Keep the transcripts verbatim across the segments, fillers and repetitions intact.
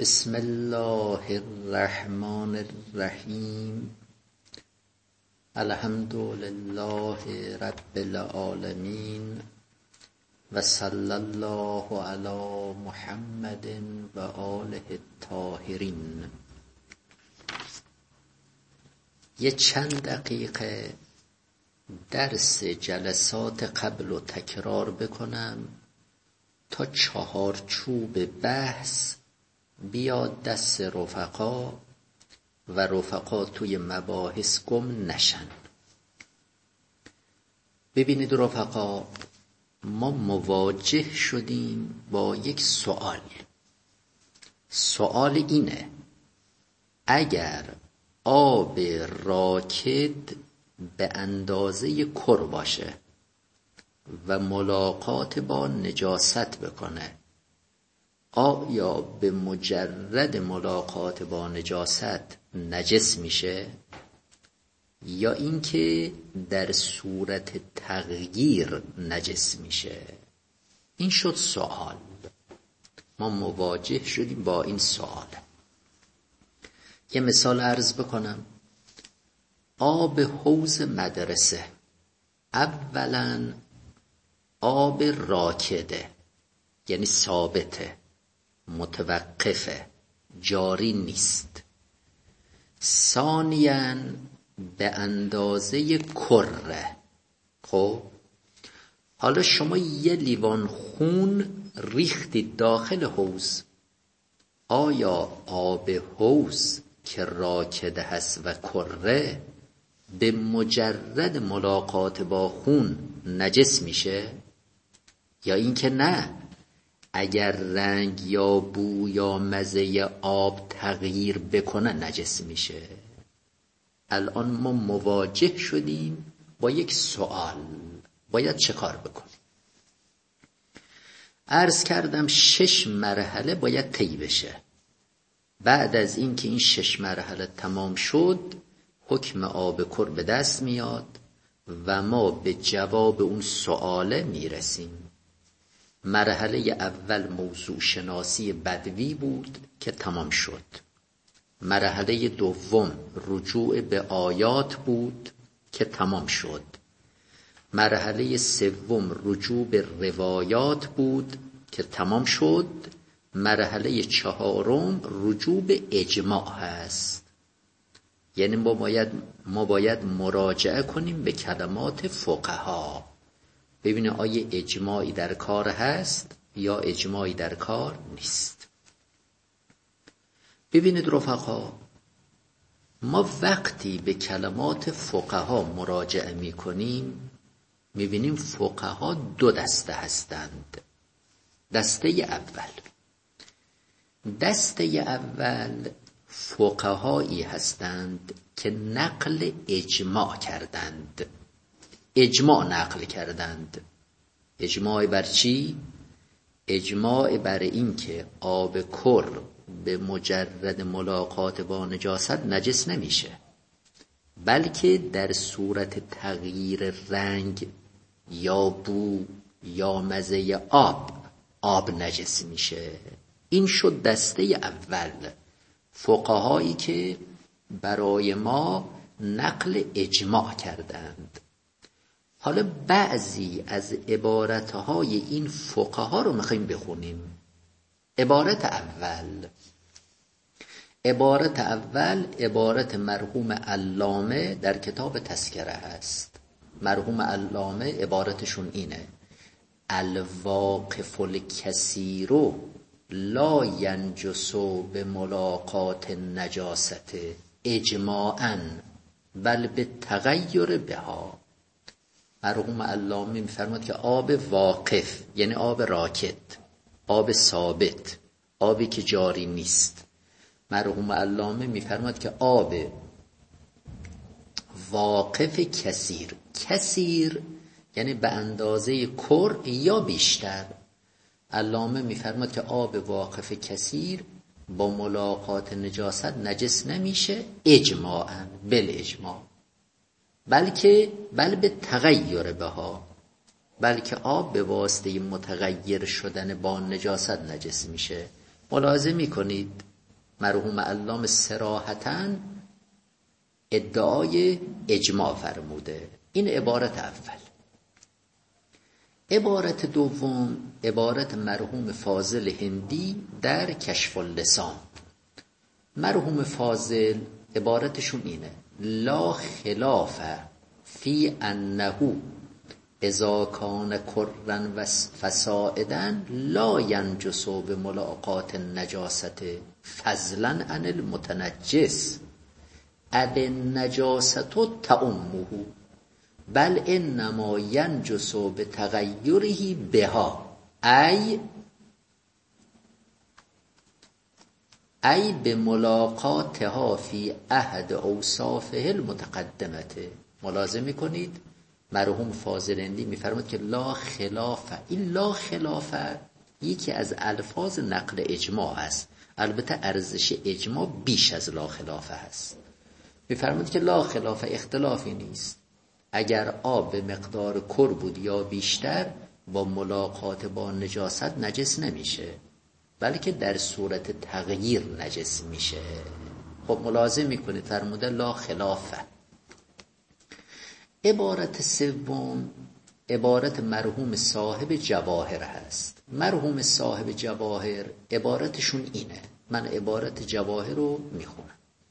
بسم الله الرحمن الرحیم. الحمد لله رب العالمین و صلی الله علی محمد و آله الطاهرین. یه چند دقیقه درس جلسات قبل رو تکرار بکنم تا چهارچوب بحث بیاد دست رفقا و رفقا توی مباحث گم نشن. ببینید رفقا، ما مواجه شدیم با یک سوال. سوال اینه: اگر آب راکد به اندازه کر باشه و ملاقات با نجاست بکنه، آیا به مجرد ملاقات با نجاست نجس میشه یا اینکه در صورت تغییر نجس میشه؟ این شد سوال. ما مواجه شدیم با این سوال. یه مثال عرض بکنم. آب حوض مدرسه اولا آب راکده، یعنی ثابته، متوقفه، جاری نیست. ثانیاً به اندازه کره. خب حالا شما یه لیوان خون ریختید داخل حوض، آیا آب حوض که راکده هست و کره به مجرد ملاقات با خون نجس میشه یا اینکه نه، اگر رنگ یا بو یا مزه آب تغییر بکنه نجس میشه؟ الان ما مواجه شدیم با یک سوال، باید چه کار بکنیم؟ عرض کردم شش مرحله باید طی بشه. بعد از اینکه این شش مرحله تمام شد، حکم آب کر به دست میاد و ما به جواب اون سواله میرسیم. مرحله اول موضوع شناسی بدوی بود که تمام شد. مرحله دوم رجوع به آیات بود که تمام شد. مرحله سوم رجوع به روایات بود که تمام شد. مرحله چهارم رجوع به اجماع هست. یعنی ما باید ما باید مراجعه کنیم به کلمات فقها، ببینه آیا اجماعی در کار هست یا اجماعی در کار نیست. ببینید رفقا، ما وقتی به کلمات فقها مراجعه می کنیم می بینیم فقها دو دسته هستند. دسته اول دسته اول فقهایی هستند که نقل اجماع کردند. اجماع نقل کردند. اجماع بر چی؟ اجماع بر این که آب کر به مجرد ملاقات با نجاست نجس نمیشه، بلکه در صورت تغییر رنگ یا بو یا مزه آب آب نجس میشه. این شد دسته اول، فقهایی که برای ما نقل اجماع کردند. حالا بعضی از عبارتهای این فقها رو میخوایم بخونیم. عبارت اول عبارت اول عبارت مرحوم علامه در کتاب تذکره هست. مرحوم علامه عبارتشون اینه: الواقف الکثیر لا ینجس به ملاقات النجاست اجماعاً بل به تغییر بها. مرحوم علامه می‌فرماید که آب واقف یعنی آب راکد، آب ثابت، آبی که جاری نیست. مرحوم علامه می‌فرماید که آب واقف کثیر، کثیر یعنی به اندازه کر یا بیشتر. علامه می‌فرماید که آب واقف کثیر با ملاقات نجاست نجس نمیشه اجماعاً، بل اجماع، بلکه بل به تغییر بها، بلکه آب به واسطه متغیر شدن با نجاست نجس میشه. ملاحظه میکنید مرحوم علامه صراحتاً ادعای اجماع فرموده. این عبارت اول. عبارت دوم عبارت مرحوم فاضل هندی در کشف اللسان. مرحوم فاضل عبارتشون اینه: لا خلاف فی انه اذا کان کرا و فسائدا لا ینجس بملاقات النجاست فضلا عن المتنجس اب النجاست تعمه بل انما ینجس بتغیره بها ای ای به ملاقاتها فی احد اوصافه المتقدمه. ملاحظه میکنید مرحوم فاضل هندی میفرماد که لا خلاف. این لا خلاف یکی از الفاظ نقل اجماع است. البته ارزش اجماع بیش از لا خلاف است. میفرماد که لا خلاف اختلافی نیست. اگر آب به مقدار کر بود یا بیشتر با ملاقات با نجاست نجس نمیشه، بلکه در صورت تغییر نجس میشه. خب ملاحظه میکنید فرموده لا خلافه. عبارت سوم عبارت مرحوم صاحب جواهر هست. مرحوم صاحب جواهر عبارتشون اینه، من عبارت جواهر رو میخونم: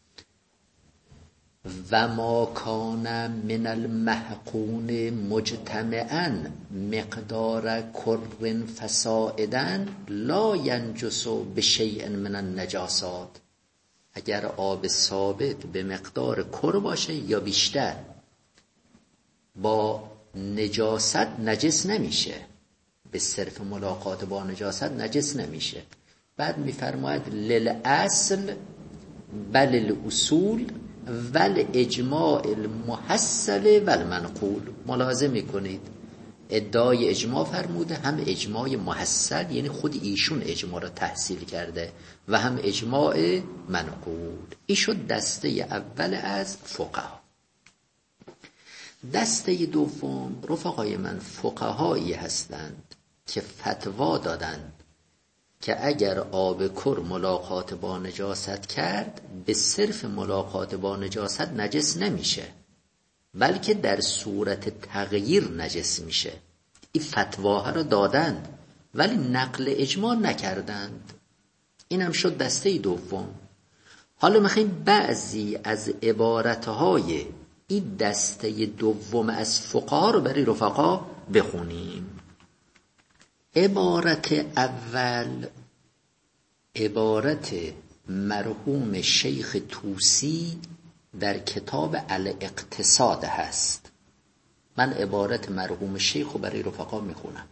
و ما کان من المحقون مجتمعا مقدار کر فسائدا لا ینجس بشیء من النجاسات. اگر آب ثابت به مقدار کر باشه یا بیشتر با نجاست نجس نمیشه، به صرف ملاقات با نجاست نجس نمیشه. بعد میفرماید للاصل بل الاصول ول اجماع المحصل و المنقول. ملاحظه میکنید ادعای اجماع فرموده، هم اجماع محصل یعنی خود ایشون اجماع را تحصیل کرده و هم اجماع منقول. این شد دسته اول از فقها. دسته دوم رفقای من فقهایی هستند که فتوا دادند که اگر آب کر ملاقات با نجاست کرد به صرف ملاقات با نجاست نجس نمیشه، بلکه در صورت تغییر نجس میشه. این فتواها رو دادند ولی نقل اجماع نکردند. اینم شد دسته دوم. حالا میخوایم بعضی از عبارتهای این دسته دوم از فقها رو برای رفقا بخونیم. عبارت اول عبارت مرحوم شیخ طوسی در کتاب الاقتصاد هست. من عبارت مرحوم شیخ رو برای رفقا میخونم.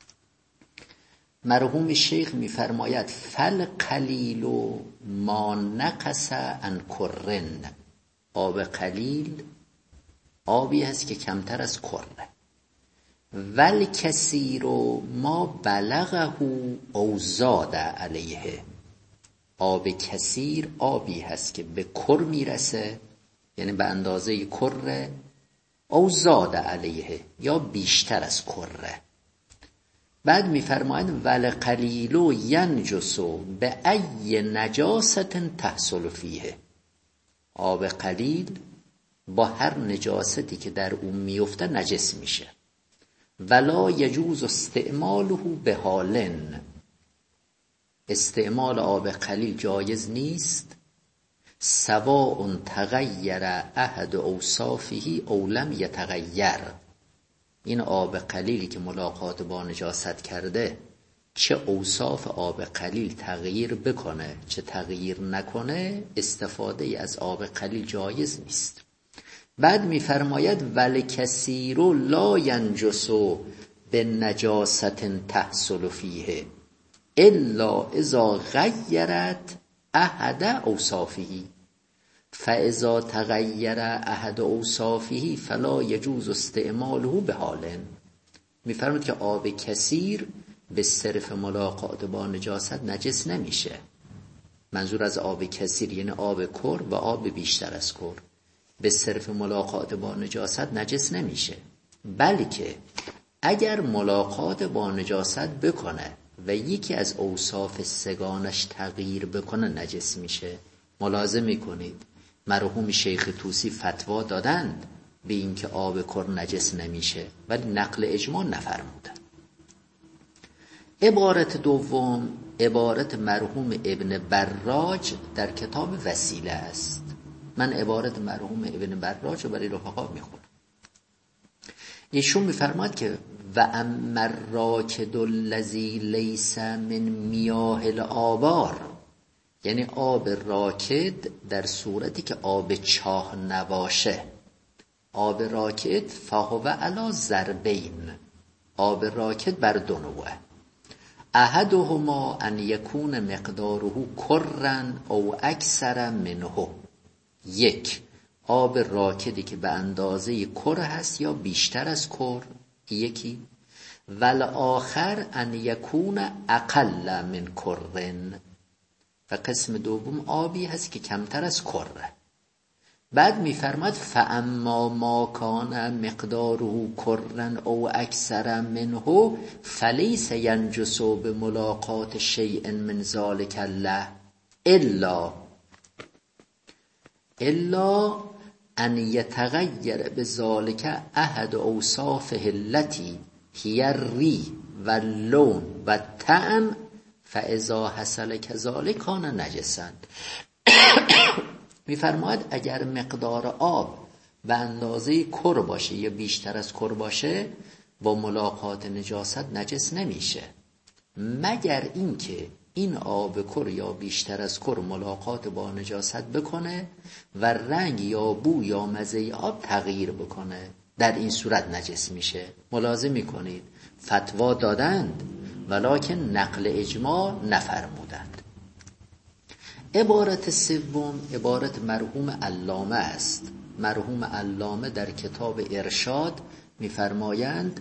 مرحوم شیخ میفرماید فل قلیل ما نقص عن کرن. آب قلیل آبی هست که کمتر از کره. ول کثیر ما بلغه او زاد علیه. آب کثیر آبی هست که به کر میرسه، یعنی به اندازه کره، او زاد علیه یا بیشتر از کره. بعد میفرماید ول قلیل ینجس به ای نجاست تحصل فیه. آب قلیل با هر نجاستی که در اون میفته نجس میشه. ولا یجوز استعماله به حالن. استعمال آب قلیل جایز نیست سواء تغیر احد اوصافه او لم یتغیر. این آب قلیلی که ملاقات با نجاست کرده چه اوصاف آب قلیل تغییر بکنه چه تغییر نکنه، استفاده از آب قلیل جایز نیست. بعد میفرماید ول کثیر لا ینجس به نجاست تحصل فیه الا اذا غیرت احد اوصافه فاذا تغیر احد اوصافه فلا یجوز استعماله به حال. میفرماید که آب کثیر به صرف ملاقات با نجاست نجس نمیشه. منظور از آب کثیر یعنی آب کر و آب بیشتر از کر. به صرف ملاقات با نجاست نجس نمیشه، بلکه اگر ملاقات با نجاست بکنه و یکی از اوصاف سگانش تغییر بکنه نجس میشه. ملاحظه میکنید مرحوم شیخ طوسی فتوا دادند به اینکه آب کر نجس نمیشه، ولی نقل اجماع نفرمودند. عبارت دوم عبارت مرحوم ابن براج در کتاب وسیله است. من عبارت مرحوم ابن براج رو برای رفقا میخونم. ایشون میفرماد که و اما الراکد الذی لیس من میاه الآبار، یعنی آب راکد در صورتی که آب چاه نباشه. آب راکد فهو علی ضربین، آب راکد بر دو نوعه. احدهما ان یکون مقداره کرن او اکثر منه، یک آب راکدی که به اندازه کر هست یا بیشتر از کر، یکی. والآخر ان یکون اقل من کرن، و قسم دوم آبی هست که کمتر از کره. بعد میفرماد فاما ما کان مقداره کرن او اکثر منه فلیس ینجس بملاقات شیء من ذلک الله الا الا ان یتغیر بذلک احد اوصافه التي هی الری و اللون و الطعم فاذا حصل کذلک کان نجسا. میفرماید اگر مقدار آب به اندازه کر باشه یا بیشتر از کر باشه با ملاقات نجاست نجس نمیشه، مگر اینکه این آب کر یا بیشتر از کر ملاقات با نجاست بکنه و رنگ یا بو یا مزه آب تغییر بکنه، در این صورت نجس میشه. ملاحظه میکنید فتوا دادند ولکن نقل اجماع نفرمودند. عبارت سوم عبارت مرحوم علامه است. مرحوم علامه در کتاب ارشاد میفرمایند،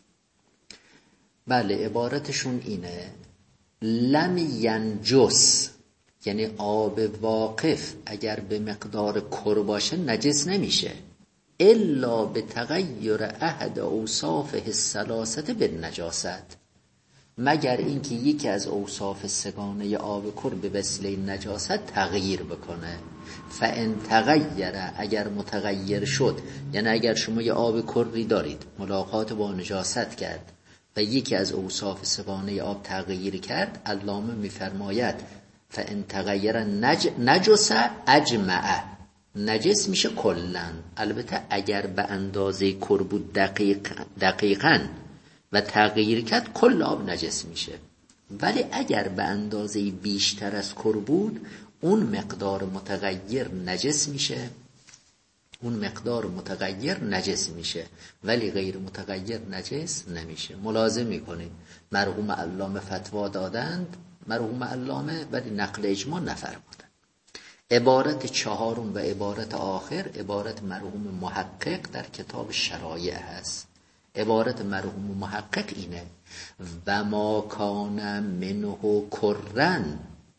بله عبارتشون اینه، لم ینجس، یعنی آب واقف اگر به مقدار کر باشه نجس نمیشه، الا به تغییر احد اوصافه الثلاثه بالنجاست، مگر اینکه یکی از اوصاف سگانه آب کر به وسیله نجاست تغییر بکنه. فان تغیر، اگر متغیر شد، یعنی اگر شما یه آب کری دارید ملاقات با نجاست کرد و یکی از اوصاف سگانه آب تغییر کرد، علامه میفرماید فان تغیر نج... نجس اجمع، نجس میشه کلن. البته اگر به اندازه کر بود دقیق دقیقاً و تغییر کرد کل آب نجس میشه، ولی اگر به اندازه بیشتر از کر بود اون مقدار متغیر نجس میشه، اون مقدار متغیر نجس میشه ولی غیر متغیر نجس نمیشه. ملاحظه میکنید مرحوم علامه فتوا دادند، مرحوم علامه، ولی نقل اجماع نفرمودند. عبارت چهارم و عبارت آخر عبارت مرحوم محقق در کتاب شرایع هست. عبارت مرحوم محقق اینه، و ما کان منه کرن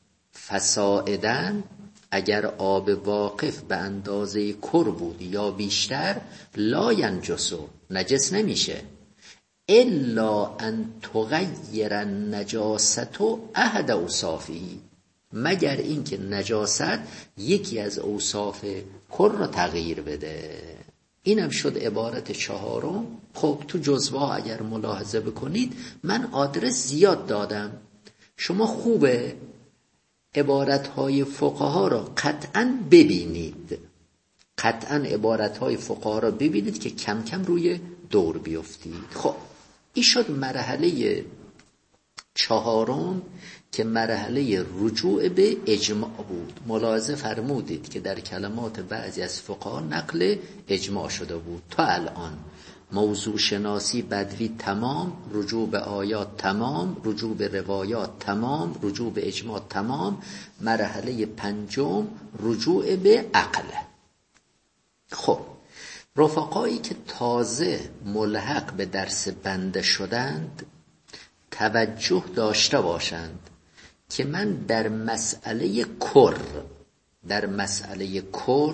فسائدن، اگر آب واقف به اندازه کر بود یا بیشتر، لا ینجسو، نجس نمیشه، الا ان تغیر النجاست احد اوصافی، مگر اینکه نجاست یکی از اوصاف کر رو تغییر بده. اینم شد عبارت چهارم. خب تو جزوه اگر ملاحظه بکنید من آدرس زیاد دادم، شما خوبه عبارتهای فقها را قطعا ببینید، قطعا عبارتهای فقها را ببینید که کم کم روی دور بیفتید. خب این شد مرحله چهارم که مرحله رجوع به اجماع بود. ملاحظه فرمودید که در کلمات بعضی از فقها نقل اجماع شده بود. تا الان موضوع شناسی بدوی تمام، رجوع به آیات تمام، رجوع به روایات تمام، رجوع به اجماع تمام. مرحله پنجم رجوع به عقل. خب رفقایی که تازه ملحق به درس بنده شدند توجه داشته باشند که من در مسئله کر در مسئله کر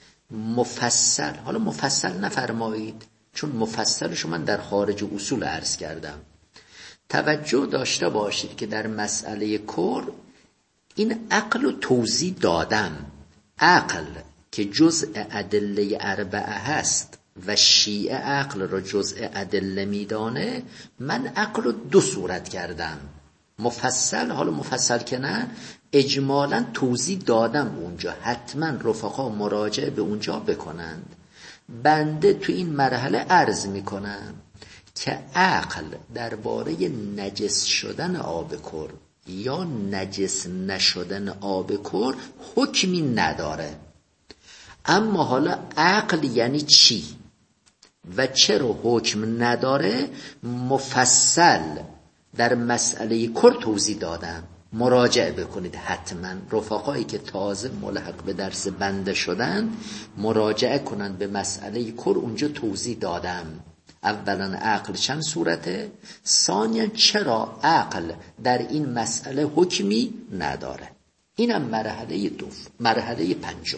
مفصل، حالا مفصل نفرمایید چون مفصلشو من در خارج اصول عرض کردم، توجه داشته باشید که در مسئله کر این عقل رو توضیح دادم. عقل که جزء ادله اربعه هست و شیعه عقل را جزء ادله میدانه، من عقل رو دو صورت کردم، مفصل، حالا مفصل که نه، اجمالا توضیح دادم اونجا. حتما رفقا مراجعه به اونجا بکنند. بنده تو این مرحله عرض میکنم که عقل درباره نجس شدن آب کر یا نجس نشدن آب کر حکمی نداره. اما حالا عقل یعنی چی و چرا حکم نداره مفصل در مسئله کر توضیح دادم. مراجعه بکنید حتما. رفقایی که تازه ملحق به درس بنده شدن مراجعه کنند به مسئله کر، اونجا توضیح دادم. اولا عقل چند صورته، ثانیا چرا عقل در این مسئله حکمی نداره. اینم مرحله دو. مرحله پنجم،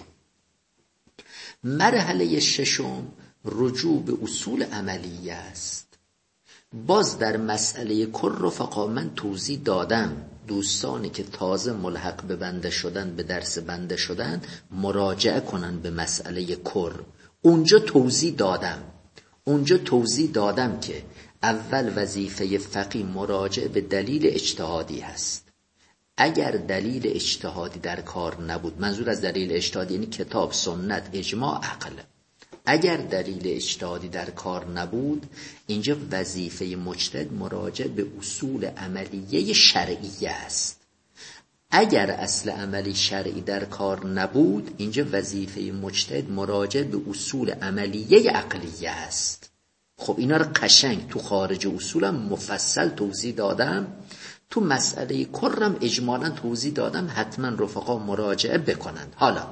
مرحله ششم رجوع به اصول عملیه است. باز در مسئله کر رفقا من توضیح دادم. دوستانی که تازه ملحق به بنده شدن، به درس بنده شدن، مراجعه کنن به مسئله کر. اونجا توضیح دادم. اونجا توضیح دادم که اول وظیفه فقیه مراجعه به دلیل اجتهادی هست. اگر دلیل اجتهادی در کار نبود، منظور از دلیل اجتهادی یعنی کتاب، سنت، اجماع، عقل. اگر دلیل اجتهادی در کار نبود، اینجا وظیفه مجتهد مراجعه به اصول عملیه شرعیه است. اگر اصل عملی شرعی در کار نبود، اینجا وظیفه مجتهد مراجعه به اصول عملیه عقلیه است. خب اینا رو قشنگ تو خارج اصولم مفصل توضیح دادم. تو مسئله کرم اجمالا توضیح دادم. حتما رفقا مراجعه بکنند. حالا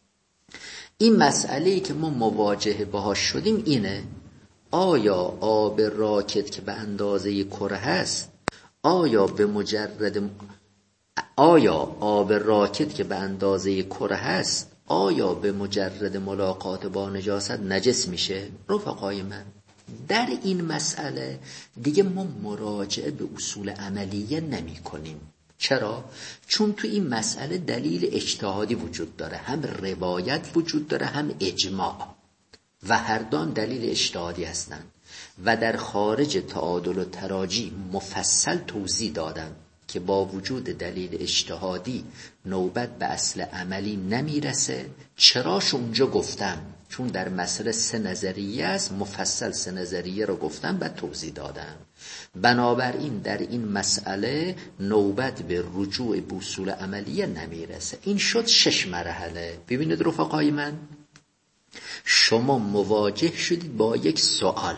این مسئله‌ای که ما مواجه باهاش شدیم اینه: آیا آب راکد که به اندازه کره هست، آیا به مجرد آیا آب راکد که به اندازه کره هست آیا به مجرد ملاقات با نجاست نجس میشه؟ رفقای من، در این مسئله دیگه ما مراجعه به اصول عملیه نمی کنیم. چرا؟ چون تو این مسئله دلیل اجتهادی وجود داره، هم روایت وجود داره هم اجماع، و هر دان دلیل اجتهادی هستن و در خارج تعادل و تراجی مفصل توضیح دادم که با وجود دلیل اجتهادی نوبت به اصل عملی نمیرسه. چراش اونجا گفتم؟ چون در مسئله سه نظریه است، مفصل سه نظریه رو گفتم و توضیح دادم. بنابراین در این مسئله نوبت به رجوع به اصول عملیه نمیرسه. این شد شش مرحله. ببینید رفقای من، شما مواجه شدید با یک سوال.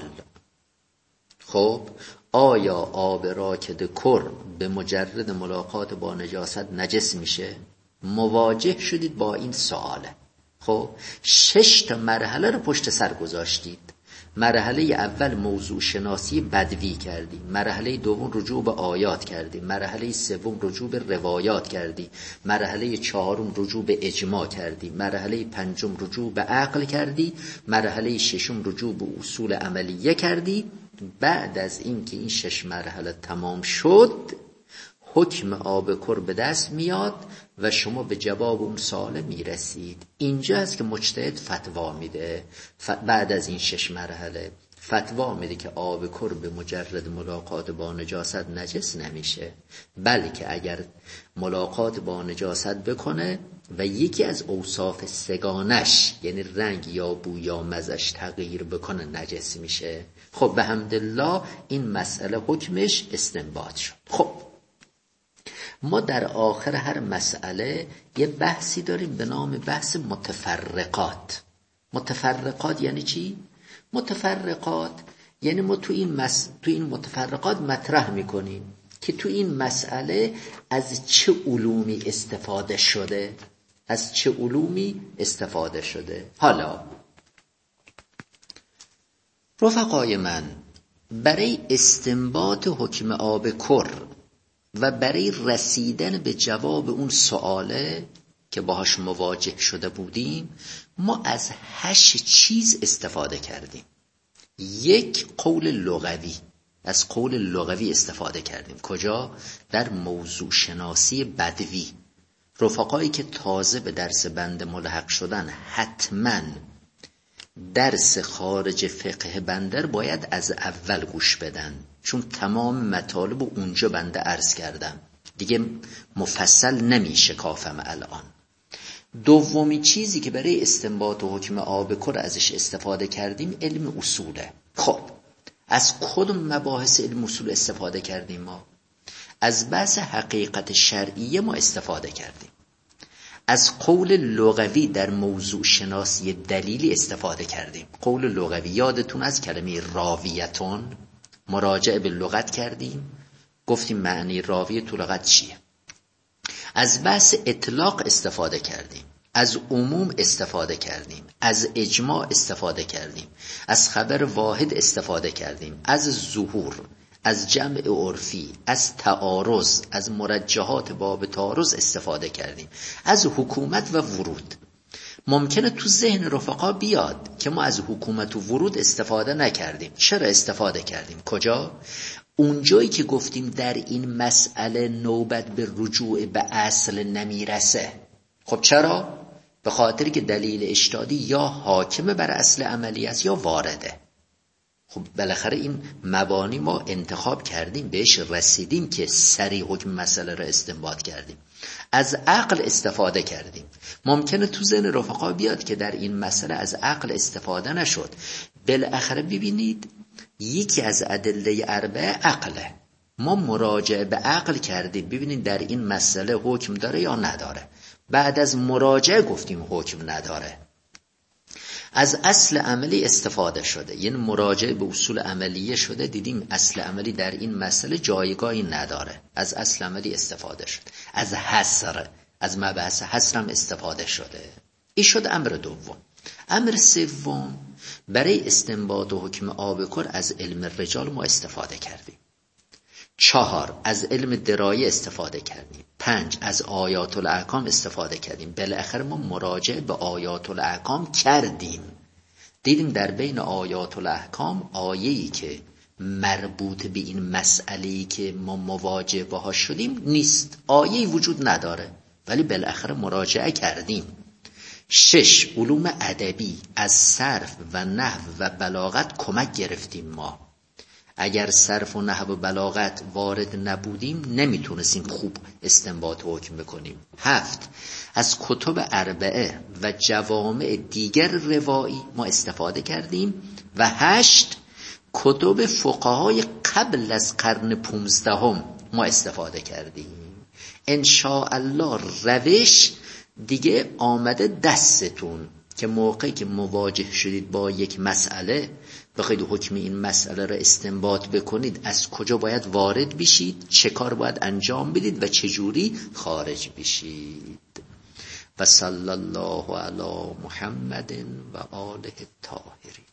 خب آیا آب راکد کر به مجرد ملاقات با نجاست نجس میشه؟ مواجه شدید با این سواله. خب شش تا مرحله رو پشت سر گذاشتید. مرحله اول موضوع شناسی بدوی کردی، مرحله دوم رجوع به آیات کردی، مرحله سوم رجوع به روایات کردی، مرحله چهارم رجوع به اجماع کردی، مرحله پنجم رجوع به عقل کردی، مرحله ششم رجوع به اصول عملیه کردی. بعد از این که این شش مرحله تمام شد، حکم آب کر به دست میاد و شما به جواب اون سوال میرسید. اینجا هست که مجتهد فتوا میده. بعد از این شش مرحله فتوا میده که آب کر به مجرد ملاقات با نجاست نجس نمیشه، بلکه اگر ملاقات با نجاست بکنه و یکی از اوصاف سگانش یعنی رنگ یا بو یا مزش تغییر بکنه نجس میشه. خب به حمدالله این مسئله حکمش استنباط شد. خب ما در آخر هر مسئله یه بحثی داریم به نام بحث متفرقات. متفرقات یعنی چی؟ متفرقات یعنی ما تو این مس... تو این متفرقات مطرح میکنیم که تو این مسئله از چه علومی استفاده شده، از چه علومی استفاده شده. حالا رفقای من، برای استنباط حکم آب کر و برای رسیدن به جواب اون سواله که باهاش مواجه شده بودیم، ما از هشت چیز استفاده کردیم. یک، قول لغوی. از قول لغوی استفاده کردیم. کجا؟ در موضوع شناسی بدوی. رفقایی که تازه به درس بنده ملحق شدن حتما درس خارج فقه بنده باید از اول گوش بدن، چون تمام مطالب اونجا بنده عرض کردم، دیگه مفصل نمیشه کافم الان. دومی چیزی که برای استنباط و حکم آبکر ازش استفاده کردیم علم اصوله. خب از کدوم مباحث علم اصول استفاده کردیم؟ ما از بحث حقیقت شرعیه ما استفاده کردیم، از قول لغوی در موضوع شناسی دلیلی استفاده کردیم. قول لغوی یادتون از کلمه راویتون مراجعه به لغت کردیم، گفتیم معنی راویه تو لغت چیه. از بحث اطلاق استفاده کردیم، از عموم استفاده کردیم، از اجماع استفاده کردیم، از خبر واحد استفاده کردیم، از ظهور، از جمع عرفی، از تعارض، از مرجحات باب تعارض استفاده کردیم، از حکومت و ورود. ممکنه تو ذهن رفقا بیاد که ما از حکومت و ورود استفاده نکردیم. چرا استفاده کردیم؟ کجا؟ اونجایی که گفتیم در این مسئله نوبت به رجوع به اصل نمیرسه. خب چرا؟ به خاطر که دلیل اجتهادی یا حاکم بر اصل عملی است یا وارده. خب بالاخره این مبانی ما انتخاب کردیم، بهش رسیدیم که سریع حکم مسئله را استنباط کردیم. از عقل استفاده کردیم. ممکنه تو ذهن رفقا بیاد که در این مسئله از عقل استفاده نشد. بالاخره ببینید یکی از ادله اربعه عقله. ما مراجعه به عقل کردیم ببینید در این مسئله حکم داره یا نداره. بعد از مراجعه گفتیم حکم نداره. از اصل عملی استفاده شده، یعنی مراجعه به اصول عملیه شده، دیدیم اصل عملی در این مسئله جایگاهی نداره، از اصل عملی استفاده شد. از حصر، از مبحث حصر هم استفاده شده. این شد امر دوم. امر سوم، برای استنباط و حکم آبکر از علم رجال ما استفاده کردیم. چهار، از علم درایه استفاده کردیم. پنج، از آیات الاحکام استفاده کردیم. بالاخره ما مراجعه به آیات الاحکام کردیم، دیدیم در بین آیات الاحکام آیه‌ای که مربوط به این مسئله‌ای که ما مواجه باهاش شدیم نیست، آیه‌ای وجود نداره، ولی بالاخره مراجعه کردیم. شش، علوم ادبی، از صرف و نحو و بلاغت کمک گرفتیم. ما اگر صرف و نحو و بلاغت وارد نبودیم نمیتونستیم خوب استنباط و حکم بکنیم. هفت، از کتب اربعه و جوامع دیگر روایی ما استفاده کردیم. و هشت، کتب فقهای قبل از قرن پونزدهم ما استفاده کردیم. انشاءالله روش دیگه آمده دستتون که موقعی که مواجه شدید با یک مسئله بخواید حکم این مسئله را استنباط بکنید، از کجا باید وارد بشید، چه کار باید انجام بدید و چه جوری خارج بشید. و صلی الله علی محمد و آله الطاهرین.